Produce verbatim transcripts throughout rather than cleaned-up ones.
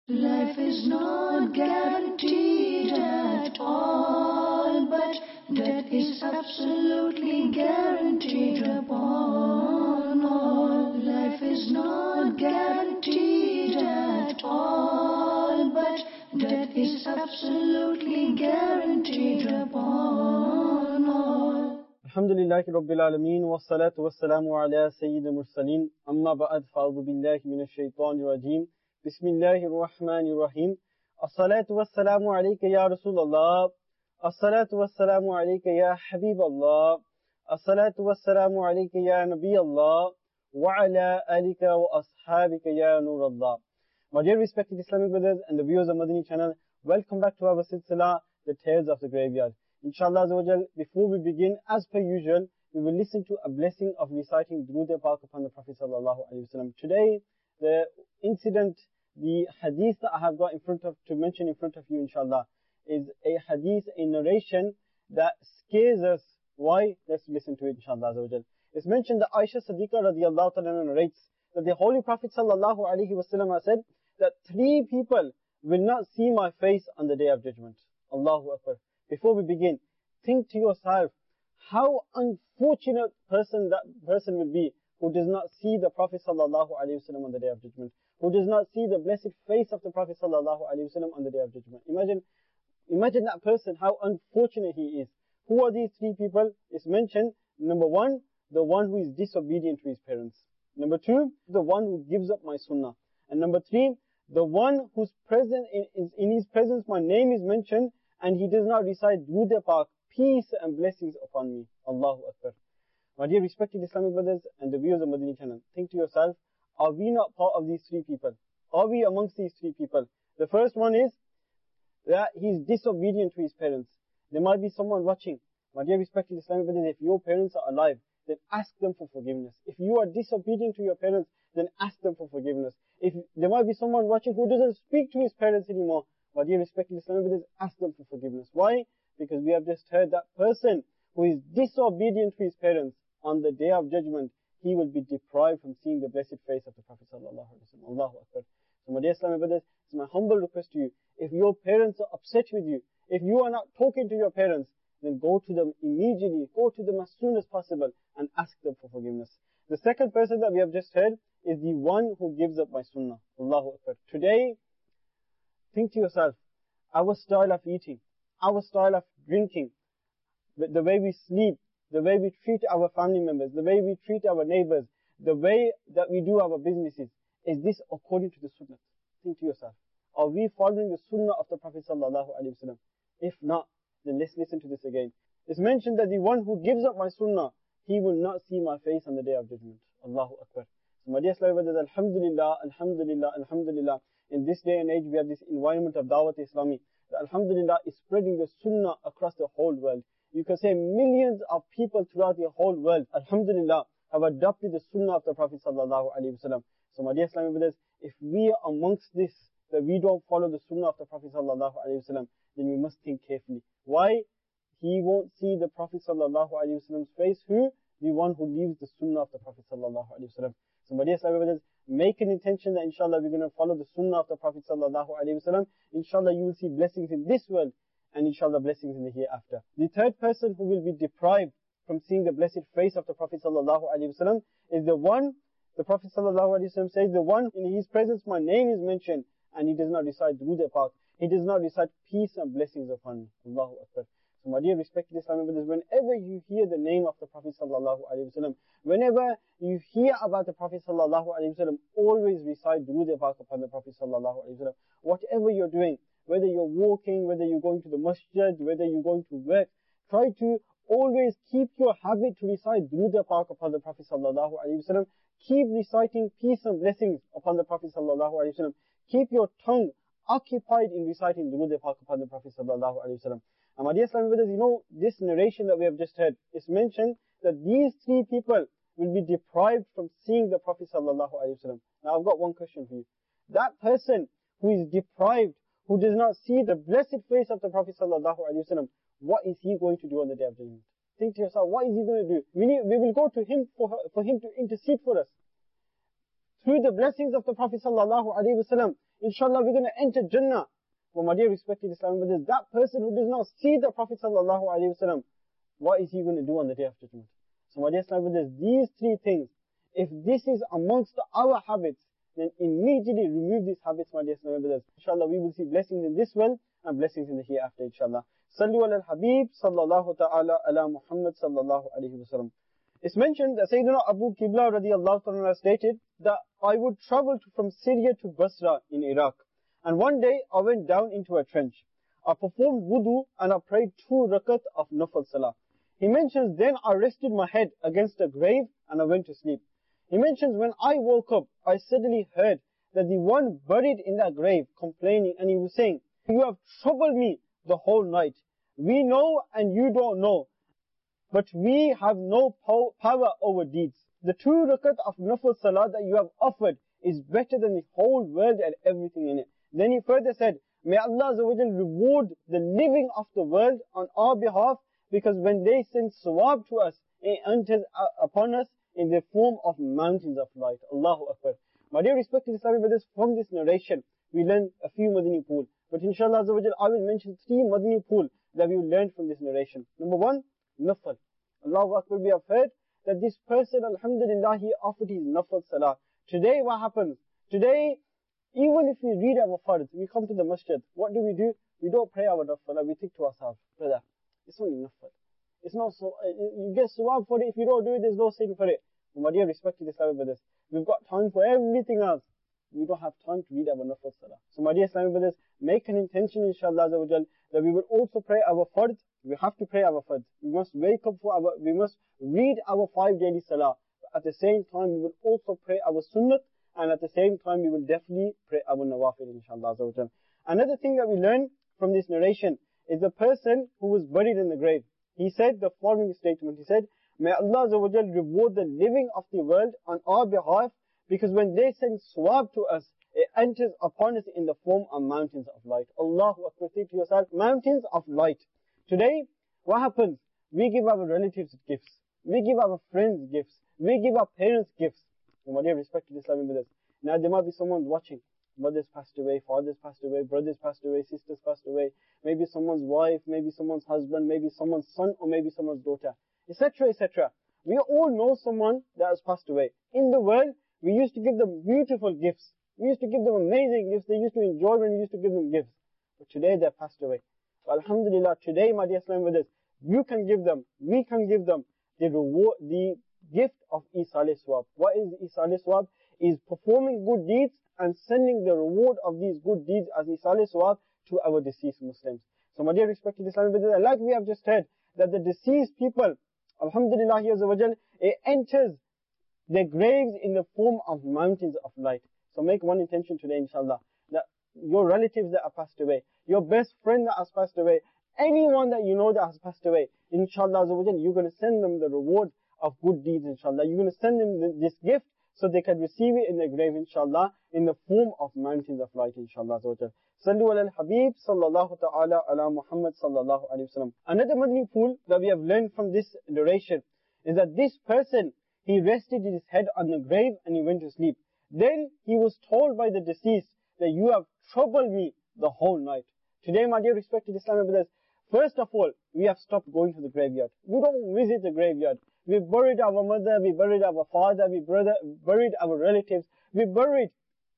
Life is not guaranteed at all, but death is absolutely guaranteed upon all. Life is not guaranteed at all, but death is absolutely guaranteed upon all. Alhamdulillahi Rabbil Alameen, wa salatu wa salamu ala Sayyidil Mursaleen, amma ba'ad, fa'udhu billahi minash shaitanir rajeem. Bismillahir Rahmanir Rahim. As-salatu was-salamu alayka ya Rasulallah. As-salatu was-salamu alayka ya Habiballah. As-salatu was-salamu alayka ya Nabiyallah. Wa ala alika wa ashabika ya Nurallah. My dear respected Islamic brothers and the viewers of Madani channel, welcome back to our silsila, The Tales of the Graveyard. Inshallah Azawajal, before we begin, as per usual, we will listen to a blessing of reciting Durood Pak upon the Prophet Sallallahu Alaihi Wasallam. Today, the incident, the hadith that I have got in front of, to mention in front of you, inshallah, is a hadith, a narration that scares us. Why? Let's listen to it, inshallah Azawajal. It's mentioned that Aisha Siddiqa radiallahu ta'ala narrates that the Holy Prophet Sallallahu Alaihi Wasallam has said that three people will not see my face on the Day of Judgment. Allahu Akbar. Before we begin, think to yourself, how unfortunate person that person will be who does not see the Prophet Sallallahu Alaihi Wasallam on the Day of Judgment, who does not see the blessed face of the Prophet Sallallahu Alaihi Wasallam on the Day of Judgment. Imagine, imagine that person, how unfortunate he is. Who are these three people? It's mentioned, number one, the one who is disobedient to his parents. Number two, the one who gives up my sunnah. And number three, the one whose present in, in, in his presence my name is mentioned, and he does not recite Durood Pak, peace and blessings upon me. Allahu Akbar. My dear respected Islamic brothers and the viewers of Madani channel, think to yourself, are we not part of these three people? Are we amongst these three people? The first one is that he is disobedient to his parents. There might be someone watching. My dear respected Islamic brothers, if your parents are alive, then ask them for forgiveness. If you are disobedient to your parents, then ask them for forgiveness. If there might be someone watching who doesn't speak to his parents anymore, my dear respected Islamic brothers, ask them for forgiveness. Why? Because we have just heard that person who is disobedient to his parents, on the Day of Judgment, he will be deprived from seeing the blessed face of the Prophet Sallallahu Alaihi Wasallam. Allahu Akbar. So my dear Islamic brothers, it's my humble request to you, if your parents are upset with you, if you are not talking to your parents, then go to them immediately, go to them as soon as possible and ask them for forgiveness. The second person that we have just heard is the one who gives up my sunnah. Allahu Akbar. Today, think to yourself, our style of eating, our style of drinking, the, the way we sleep, the way we treat our family members, the way we treat our neighbors, the way that we do our businesses, is this according to the sunnah? Think to yourself. Are we following the sunnah of the Prophet Sallallahu Alaihi Wasallam? If not, then let's listen to this again. It's mentioned that the one who gives up my sunnah, he will not see my face on the Day of Judgment. Allahu Akbar. So my dear Islamic brothers, Alhamdulillah, Alhamdulillah, Alhamdulillah. In this day and age, we have this environment of Dawat Islami. That Alhamdulillah is spreading the sunnah across the whole world. You can say millions of people throughout the whole world, Alhamdulillah, have adopted the sunnah of the Prophet Sallallahu Alaihi Wasallam. So my dear Islamic brothers, if we are amongst this, that we don't follow the sunnah of the Prophet Sallallahu Alaihi Wasallam, then we must think carefully. Why? He won't see the Prophet Sallallahu Alaihi Wasallam's face. Who? The one who leaves the sunnah of the Prophet Sallallahu Alaihi Wasallam. So my dear Islamic brothers, make an intention that inshallah we're going to follow the sunnah of the Prophet Sallallahu Alaihi Wasallam. Inshallah you will see blessings in this world, and inshallah blessings in the hereafter. The third person who will be deprived from seeing the blessed face of the Prophet Sallallahu Alaihi Wasallam is the one, the Prophet Sallallahu Alaihi Wasallam says, the one in his presence my name is mentioned, and he does not recite Durood Pak. He does not recite peace and blessings upon me. Allahu Akbar. So my dear respected Islamic brothers, whenever you hear the name of the Prophet Sallallahu Alaihi Wasallam, whenever you hear about the Prophet Sallallahu Alaihi Wasallam, always recite Durood Pak upon the Prophet Sallallahu Alaihi Wasallam. Whatever you're doing, whether you're walking, whether you're going to the masjid, whether you're going to work, try to always keep your habit to recite Durood Pak upon the Prophet Sallallahu Alaihi Wasallam. Keep reciting peace and blessings upon the Prophet Sallallahu Alaihi Wasallam. Keep your tongue occupied in reciting Durood Pak upon the Prophet Sallallahu Alaihi Wasallam. And my dear Islamic brothers, you know, this narration that we have just heard, it's mentioned that these three people will be deprived from seeing the Prophet Sallallahu Alaihi Wasallam. Now I've got one question for you. That person who is deprived, who does not see the blessed face of the Prophet Sallallahu Alaihi Wasallam, what is he going to do on the Day of Judgment? Think to yourself, what is he going to do? We, need, we will go to him for, for him to intercede for us. Through the blessings of the Prophet Sallallahu Alaihi Wasallam, Inshallah, we're going to enter Jannah. But my dear respected Islamic brothers, that person who does not see the Prophet sallallahu alaihi wasallam, what is he going to do on the day of judgment? So my dear Islamic brothers, these three things, if this is amongst our habits, then immediately remove these habits, my dear Islamic brothers. Inshallah, we will see blessings in this world and blessings in the hereafter, inshallah. Sallu ala al-Habib sallallahu ta'ala ala Muhammad sallallahu alayhi wa sallam. It's mentioned that Sayyidina Abu Qibla radiallahu ta'ala stated that I would travel to, from Syria to Basra in Iraq. And one day I went down into a trench. I performed wudu and I prayed two rakat of nafal salah. He mentions then I rested my head against a grave and I went to sleep. He mentions when I woke up, I suddenly heard that the one buried in that grave complaining, and he was saying, you have troubled me the whole night. We know and you don't know, but we have no po power over deeds. The two rakat of nafal salah that you have offered is better than the whole world and everything in it. Then he further said, may Allah Azza wa Jal reward the living of the world on our behalf, because when they send sawab to us, it enters upon us in the form of mountains of light. Allahu Akbar. My dear respected Islamic brothers, from this narration, we learn a few Madani pool. But inshallah Azza wa Jal, I will mention three Madani pool that we will learn from this narration. Number one, nafal. Allahu Akbar, we have heard that this person, alhamdulillah, he offered his nafal salah. Today what happens? Today, even if we read our fards, we come to the masjid, what do we do? We don't pray our nafal, we think to ourselves, brother, it's only nafal. It's not so, you get sawab for it, if you don't do it, there's no sin for it. But my dear respected Islamic brothers, we've got time for everything else. We don't have time to read our nafal salah. So my dear Islamic brothers, make an intention inshallah Azza wa Jal, that we will also pray our fards. We have to pray our fards. We must wake up for our, we must read our five daily salah. But at the same time, we will also pray our sunnat, and at the same time, we will definitely pray our nawafil inshallah Azza wa Jal. Another thing that we learn from this narration is the person who was buried in the grave. He said the following statement. He said, may Allah Azza wa Jal reward the living of the world on our behalf, because when they send swab to us, it enters upon us in the form of mountains of light. Allahu Akbar. Say to yourself, mountains of light. Today, what happens? We give our relatives gifts. We give our friends gifts. We give our parents gifts. And my dear respected Islamic brothers, now there might be someone watching. Mothers passed away, fathers passed away, brothers passed away, sisters passed away. Maybe someone's wife, maybe someone's husband, maybe someone's son, or maybe someone's daughter, et cetera, et cetera. We all know someone that has passed away. In the world, we used to give them beautiful gifts. We used to give them amazing gifts. They used to enjoy when we used to give them gifts. But today they passed away. But alhamdulillah, today, my dear Islamic brothers, you can give them, we can give them the reward, the gift of Isal Swab. What is Isal Swab? Is performing good deeds and sending the reward of these good deeds as Isal Swab to our deceased Muslims. So my dear respected Islamic brothers, like we have just heard, that the deceased people, alhamdulillah, it enters their graves in the form of mountains of light. So make one intention today, inshallah, that your relatives that have passed away, your best friend that has passed away, anyone that you know that has passed away, inshallah, you're going to send them the reward of good deeds, inshallah. You're going to send them this gift so they can receive it in their grave, inshallah, in the form of mountains of light, inshallah. Sallu ala al-Habib sallallahu ta'ala ala Muhammad sallallahu alayhi wa sallam. Another Madani pool that we have learned from this narration is that this person, he rested his head on the grave and he went to sleep. Then he was told by the deceased that you have troubled me the whole night. Today, my dear respected Islamic brothers, first of all, we have stopped going to the graveyard. We don't visit the graveyard. We buried our mother, we buried our father, we brother, buried our relatives, we buried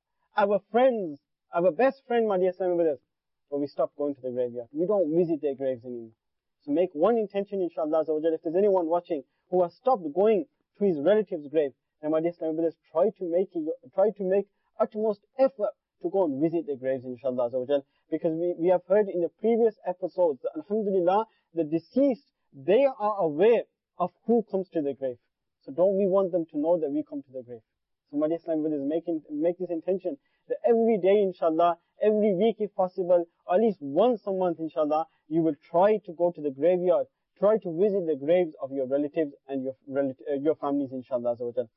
our friends, our best friend, my dear Islamic brothers. But we stopped going to the graveyard. We don't visit their graves anymore. So make one intention, inshallah, if there's anyone watching who has stopped going to his relative's grave, and my dear Islamic brothers, try to make it, try to make utmost effort to go and visit the graves, inshallah, because we, we have heard in the previous episodes that, alhamdulillah, the deceased, they are aware of who comes to the grave. So don't we want them to know that we come to the grave? So my dear Islamic brothers, make, in, make this intention that every day, inshallah, every week if possible, or at least once a month, inshallah, you will try to go to the graveyard, try to visit the graves of your relatives and your, uh, your families, inshallah.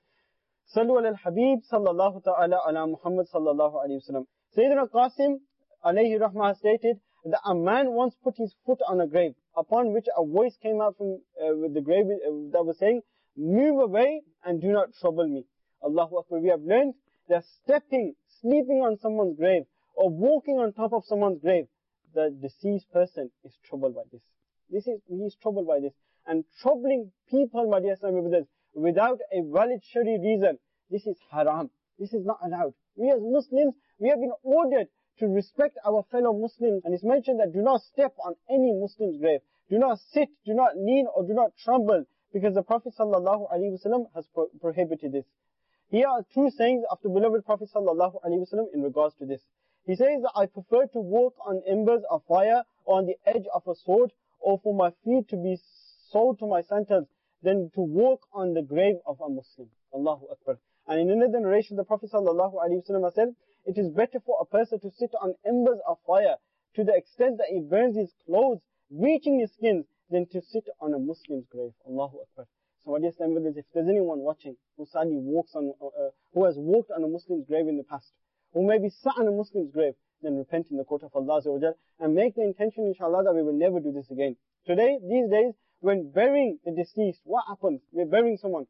Sallu ala al-Habib sallallahu ta'ala ala Muhammad sallallahu alayhi wa sallam. Sayyidina Qasim alayhi rahmah stated that a man once put his foot on a grave, upon which a voice came out from uh, with the grave uh, that was saying, move away and do not trouble me. Allahu Akbar. We have learned that stepping, sleeping on someone's grave or walking on top of someone's grave, the deceased person is troubled by this. This is, he is troubled by this. And troubling people, my dear Islamic brothers, without a valid Shari reason, this is haram. This is not allowed. We as Muslims, we have been ordered to respect our fellow Muslims. And it's mentioned that do not step on any Muslim's grave. Do not sit, do not lean, or do not tremble, because the Prophet sallallahu alaihi wasallam has pro prohibited this. Here are two sayings of the beloved Prophet sallallahu alaihi wasallam in regards to this. He says that I prefer to walk on embers of fire or on the edge of a sword, or for my feet to be sold to my sandals, than to walk on the grave of a Muslim. Allahu Akbar. And in another narration, the Prophet sallallahu alaihi wasallam said, it is better for a person to sit on embers of fire to the extent that it burns his clothes, reaching his skin, than to sit on a Muslim's grave. Allahu Akbar. So what is this? If there's anyone watching who sadly walks on, uh, who has walked on a Muslim's grave in the past, who maybe sat on a Muslim's grave, then repent in the court of Allah Azza wa Jal, and make the intention, inshallah, that we will never do this again. Today, these days, when burying the deceased, what happens? We're burying someone.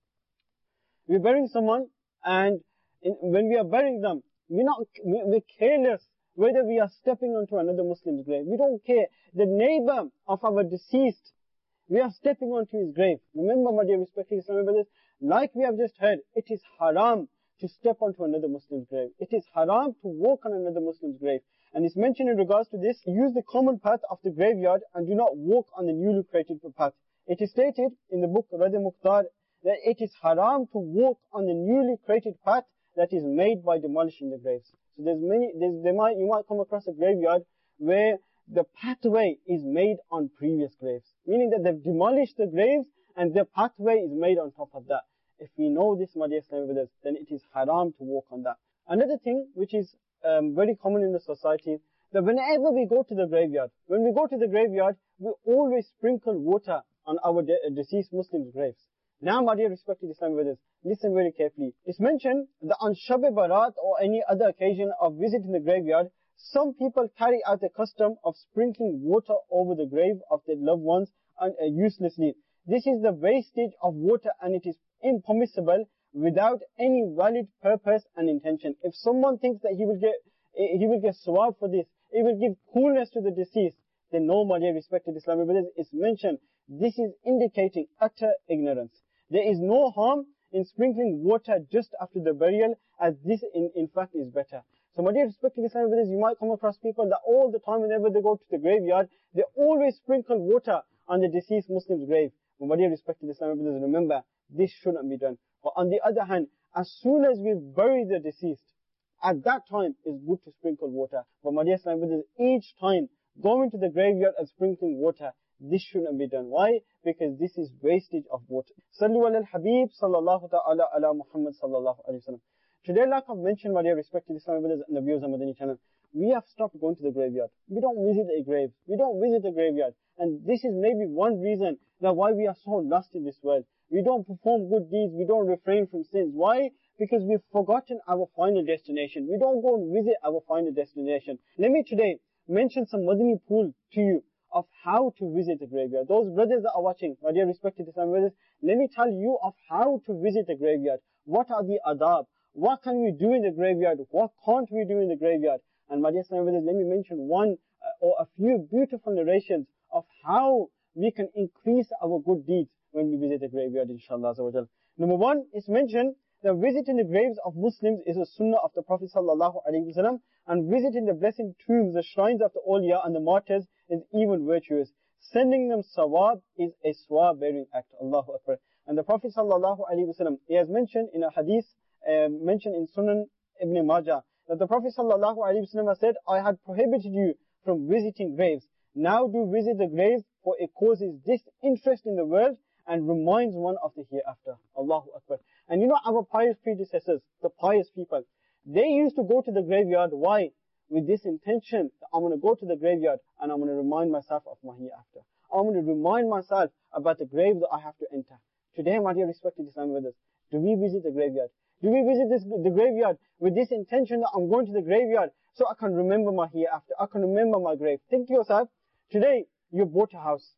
We're burying someone, and in, when we are burying them, we're not, we're careless whether we are stepping onto another Muslim's grave. We don't care. The neighbor of our deceased, we are stepping onto his grave. Remember, my dear respected Islamic brothers, like we have just heard, it is haram to step onto another Muslim's grave. It is haram to walk on another Muslim's grave. And it's mentioned in regards to this, use the common path of the graveyard and do not walk on the newly created path. It is stated in the book Radd Mukhtar that it is haram to walk on the newly created path that is made by demolishing the graves. So there's many, there's, there might, you might come across a graveyard where the pathway is made on previous graves. Meaning that they've demolished the graves and the pathway is made on top of that. If we know this, my dear Islamic brothers, then it is haram to walk on that. Another thing which is um, very common in the society, that whenever we go to the graveyard, when we go to the graveyard, we always sprinkle water on our de deceased Muslims' graves. Now, my dear respected Islamic brothers, listen very carefully. It's mentioned that on Shab Barat or any other occasion of visiting the graveyard, some people carry out the custom of sprinkling water over the grave of their loved ones and, uh, uselessly. This is the wastage of water, and it is impermissible without any valid purpose and intention. If someone thinks that he will get he will get sawab for this, it will give coolness to the deceased, then no, my dear respected Islamic brothers, it's mentioned this is indicating utter ignorance. There is no harm in sprinkling water just after the burial, as this in, in fact is better. So my dear respected Islamic brothers, you might come across people that all the time whenever they go to the graveyard, they always sprinkle water on the deceased Muslim's grave. But my dear respected Islamic brothers, remember, this shouldn't be done. But on the other hand, as soon as we bury the deceased, at that time it's good to sprinkle water. But my dear Islamic brothers, each time going to the graveyard and sprinkling water, this shouldn't be done. Why? Because this is wastage of water. Sallu ala al-Habib sallallahu ta'ala ala Muhammad sallallahu alayhi wa sallam. Today, like I've mentioned, my dear respected Islamic brothers and the viewers on Madani channel, we have stopped going to the graveyard. We don't visit a grave. We don't visit the graveyard. And this is maybe one reason that why we are so lost in this world. We don't perform good deeds. We don't refrain from sins. Why? Because we've forgotten our final destination. We don't go and visit our final destination. Let me today mention some Madani pool to you of how to visit the graveyard. Those brothers that are watching, my dear respected Islamic brothers, let me tell you of how to visit the graveyard. What are the adab? What can we do in the graveyard? What can't we do in the graveyard? And my dear Islamic brothers, let me mention one uh, or a few beautiful narrations of how we can increase our good deeds when we visit the graveyard, inshallah. Number one, it's mentioned that visiting the graves of Muslims is a sunnah of the Prophet sallallahu alaihi wasallam, and visiting the blessed tombs, the shrines of the awliya and the martyrs is even virtuous. Sending them sawab is a sawab-bearing act. Allahu Akbar. And the Prophet sallallahu alaihi wasallam, he has mentioned in a hadith, uh, mentioned in Sunan Ibn Majah, that the Prophet sallallahu alaihi wasallam has said, I had prohibited you from visiting graves. Now do visit the graves, for it causes disinterest in the world and reminds one of the hereafter. Allahu Akbar. And you know our pious predecessors, the pious people, they used to go to the graveyard. Why? With this intention that I'm going to go to the graveyard and I'm going to remind myself of my hereafter. I'm going to remind myself about the grave that I have to enter. Today, my dear respected Islamic brothers, do we visit the graveyard? Do we visit this, the graveyard with this intention that I'm going to the graveyard so I can remember my hereafter, I can remember my grave? Think to yourself, today you bought a house.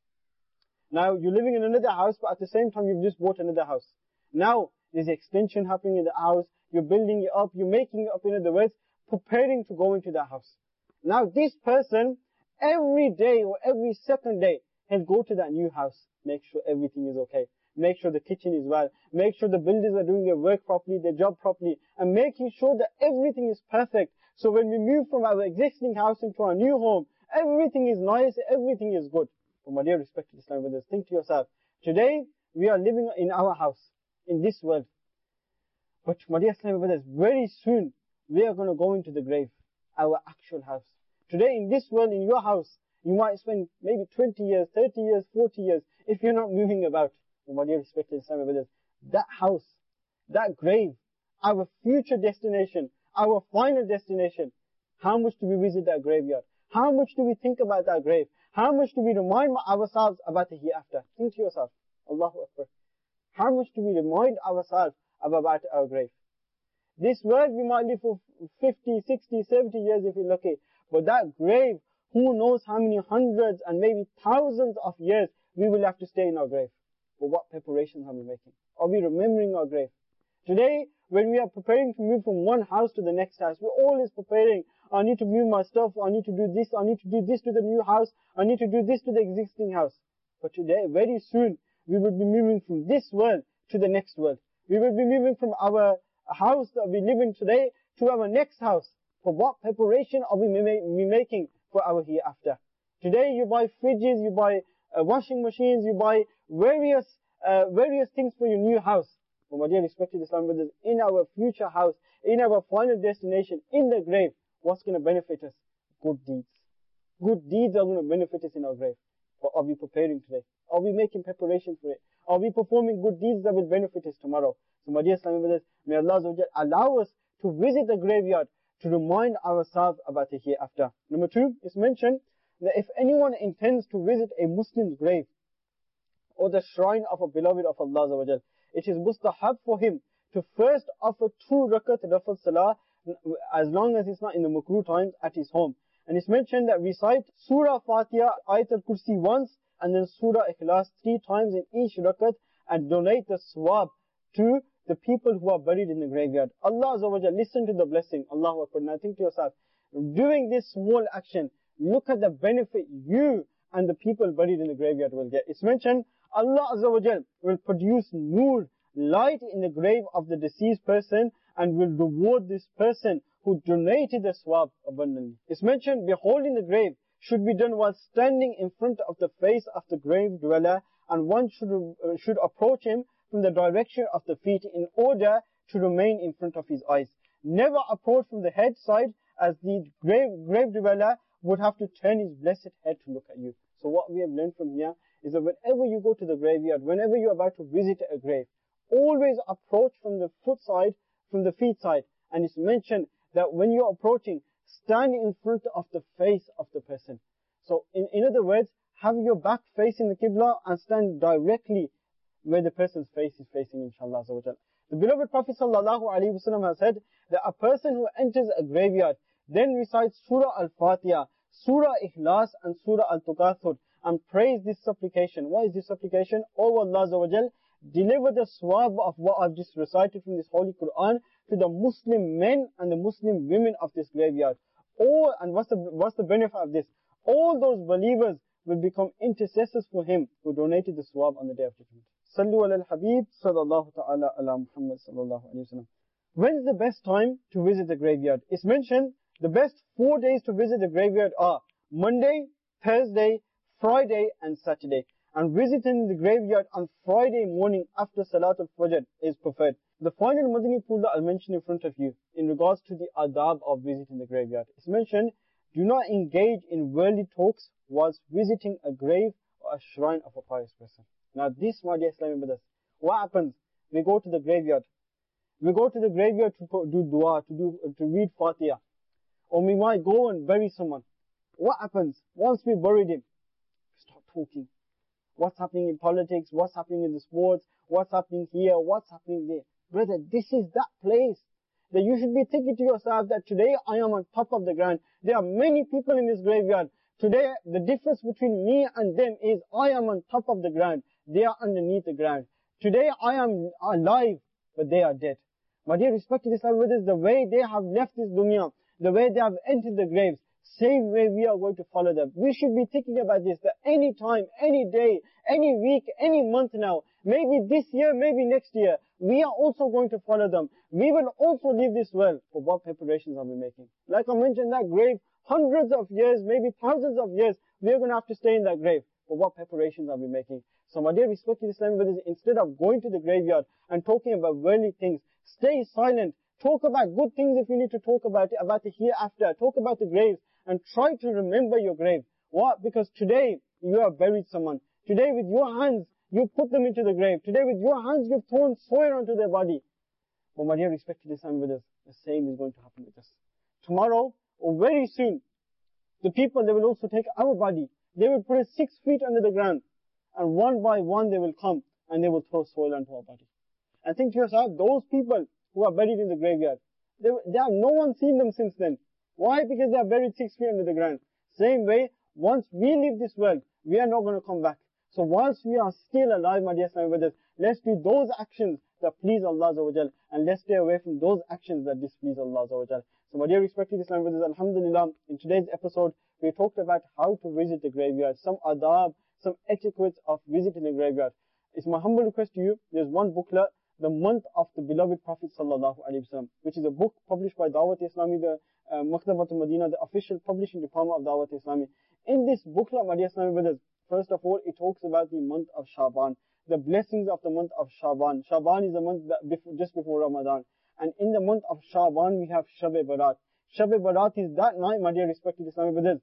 Now you're living in another house, but at the same time you've just bought another house. Now there's extension happening in the house, you're building it up, you're making it up. In other words, preparing to go into that house. Now this person, every day or every second day, he'll go to that new house, make sure everything is okay, make sure the kitchen is well, make sure the builders are doing their work properly, their job properly, and making sure that everything is perfect. So when we move from our existing house into our new home, everything is nice, everything is good. But my dear respected Islam brothers, think to yourself, today we are living in our house, in this world. But my dear Islam brothers, very soon we are going to go into the grave, our actual house. Today in this world, in your house, you might spend maybe twenty years, thirty years, forty years, if you're not moving about. But my dear respected Islam brothers, that house, that grave, our future destination, our final destination, how much do we visit that graveyard? How much do we think about that grave? How much do we remind ourselves about the hereafter? Think to yourself. Allahu Akbar. How much do we remind ourselves about our grave? This world we might live for fifty, sixty, seventy years if we're lucky. But that grave, who knows how many hundreds and maybe thousands of years we will have to stay in our grave. But what preparations are we making? Are we remembering our grave? Today, when we are preparing to move from one house to the next house, we're always preparing. I need to move my stuff, I need to do this, I need to do this to the new house, I need to do this to the existing house. But today, very soon, we will be moving from this world to the next world. We will be moving from our house that we live in today to our next house. For what preparation are we, we making for our hereafter? Today, you buy fridges, you buy uh, washing machines, you buy various uh, various things for your new house. But my dear respected Islam brothers, in our future house, in our final destination, in the grave, what's going to benefit us? Good deeds. Good deeds are going to benefit us in our grave. But are we preparing today? Are we making preparation for it? Are we performing good deeds that will benefit us tomorrow? So my dear Islam brothers, may Allah allow us to visit the graveyard to remind ourselves about the hereafter. Number two, it's mentioned that if anyone intends to visit a Muslim's grave or the shrine of a beloved of Allah, it is mustahab for him to first offer two rakat nafil salah, as long as it's not in the makruh times, at his home. And it's mentioned that recite Surah Fatiha, Ayat al-Kursi once, and then Surah Ikhlas three times in each rakat, and donate the swab to the people who are buried in the graveyard. Allah Azza wa Jal, listen to the blessing. Allahu Akbar. Now think to yourself, doing this small action, look at the benefit you and the people buried in the graveyard will get. It's mentioned, Allah Azza wa Jal will produce nur, light in the grave of the deceased person, and will reward this person who donated the swab abundantly. It's mentioned, beholding the grave should be done while standing in front of the face of the grave dweller, and one should, uh, should approach him from the direction of the feet in order to remain in front of his eyes. Never approach from the head side, as the grave, grave dweller would have to turn his blessed head to look at you. So what we have learned from here is that whenever you go to the graveyard, whenever you're about to visit a grave, always approach from the foot side, from the feet side. And it's mentioned that when you're approaching, stand in front of the face of the person. So in, in other words, have your back facing the Qibla and stand directly where the person's face is facing, inshallah. The beloved Prophet sallallahu alaihi wasallam has said that a person who enters a graveyard then recites Surah Al-Fatiha, Surah Ikhlas, and Surah Al-Tukathur, and prays this supplication. What is this supplication? Oh Allah Azza wa Jal, deliver the swab of what I've just recited from this Holy Quran to the Muslim men and the Muslim women of this graveyard. All, and what's the, what's the benefit of this? All those believers will become intercessors for him who donated the swab on the Day of Judgment. Sallu ala al-Habib, sallallahu ta'ala ala Muhammad sallallahu alayhi wa sallam. When's the best time to visit the graveyard? It's mentioned the best four days to visit the graveyard are Monday, Thursday, Friday, and Saturday. And visiting the graveyard on Friday morning after Salatul Fajr is preferred. The final Madani pool that I'll mention in front of you in regards to the adab of visiting the graveyard. It's mentioned, do not engage in worldly talks whilst visiting a grave or a shrine of a pious person. Now this, my dear Islamic brothers, what happens? We go to the graveyard. We go to the graveyard to do dua, to do, to read Fatiha. Or we might go and bury someone. What happens? Once we buried him, we start talking. What's happening in politics? What's happening in the sports? What's happening here? What's happening there? Brother, this is that place that you should be thinking to yourself that today I am on top of the ground. There are many people in this graveyard. Today, the difference between me and them is I am on top of the ground. They are underneath the ground. Today, I am alive, but they are dead. My dear respected Islam brothers, the way they have left this dunya, the way they have entered the graves, same way we are going to follow them. We should be thinking about this, that any time, any day, any week, any month now, maybe this year, maybe next year, we are also going to follow them. We will also leave this world. But what preparations are we making? Like I mentioned, that grave, hundreds of years, maybe thousands of years, we are going to have to stay in that grave. But what preparations are we making? So my dear respected Islamic brothers, instead of going to the graveyard and talking about worldly things, stay silent. Talk about good things if you need to talk about it, about the hereafter. Talk about the graves and try to remember your grave. What? Because today you have buried someone. Today with your hands you put them into the grave. Today with your hands you've thrown soil onto their body. But my dear respected Islamic brothers, the same is going to happen with us. Tomorrow or very soon, the people, they will also take our body. They will put it six feet under the ground. And one by one they will come and they will throw soil onto our body. And think to yourself, those people who are buried in the graveyard, they, they have no one seen them since then. Why? Because they are buried six feet under the ground. Same way, once we leave this world, we are not going to come back. So whilst we are still alive, my dear Islamic brothers, let's do those actions that please Allah Azza wa Jal, and let's stay away from those actions that displease Allah Azza wa Jal. So my dear respected Islamic brothers, alhamdulillah, in today's episode, we talked about how to visit the graveyard, some adab, some etiquettes of visiting the graveyard. It's my humble request to you, there's one booklet, The Month of the Beloved Prophet Sallallahu Alaihi Wasallam, which is a book published by Dawat Islami, the uh, Maktabatul Madinah, the official publishing department of Dawat Islami. In this booklet, my dear Islamic brothers, first of all, it talks about the month of Shaban, the blessings of the month of Shaban. Shaban is the month that before, just before Ramadan. And in the month of Shaban, we have Shab-e Barat. Shab-e Barat is that night, my dear respected Islamic brothers,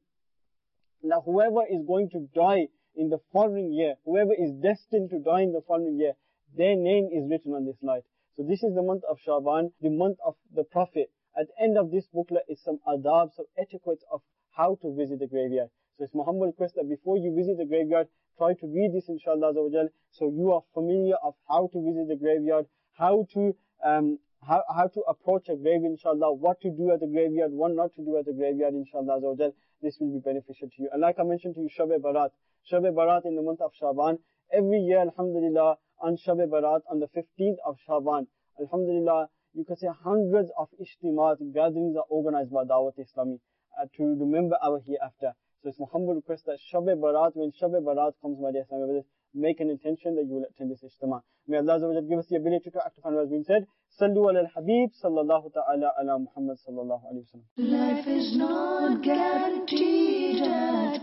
that whoever is going to die in the following year, whoever is destined to die in the following year, their name is written on this night. So this is the month of Shaban, the month of the Prophet. At the end of this booklet is some adab, some etiquettes of how to visit the graveyard. So it's my humble request that before you visit the graveyard, try to read this inshallah Azza wa Jal, so you are familiar of how to visit the graveyard, how to um, how, how to approach a grave inshallah, what to do at the graveyard, what not to do at the graveyard inshallah Azza wa Jal. This will be beneficial to you. And like I mentioned to you, Shab-e Barat. Shab-e Barat in the month of Shaban. Every year, alhamdulillah, on Shab-e Barat, on the fifteenth of Shaban, alhamdulillah, you can say hundreds of ijtimaat, gatherings are organized by Dawat Islami uh, to remember our hereafter. So it's my humble request that Shab-e Barat, when Shab-e Barat comes, my dear Islamic brothers, make an intention that you will attend this ijtima. May Allah Azza wa Jal give us the ability to act upon what has been said. Sallu ala al-Habib, sallallahu ta'ala ala Muhammad, sallallahu alayhi wa sallam. Life is not guaranteed at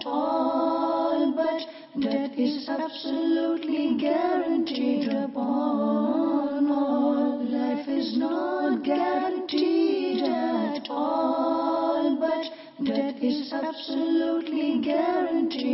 all, but death is absolutely guaranteed upon all. Life is not guaranteed at all, but death is absolutely guaranteed.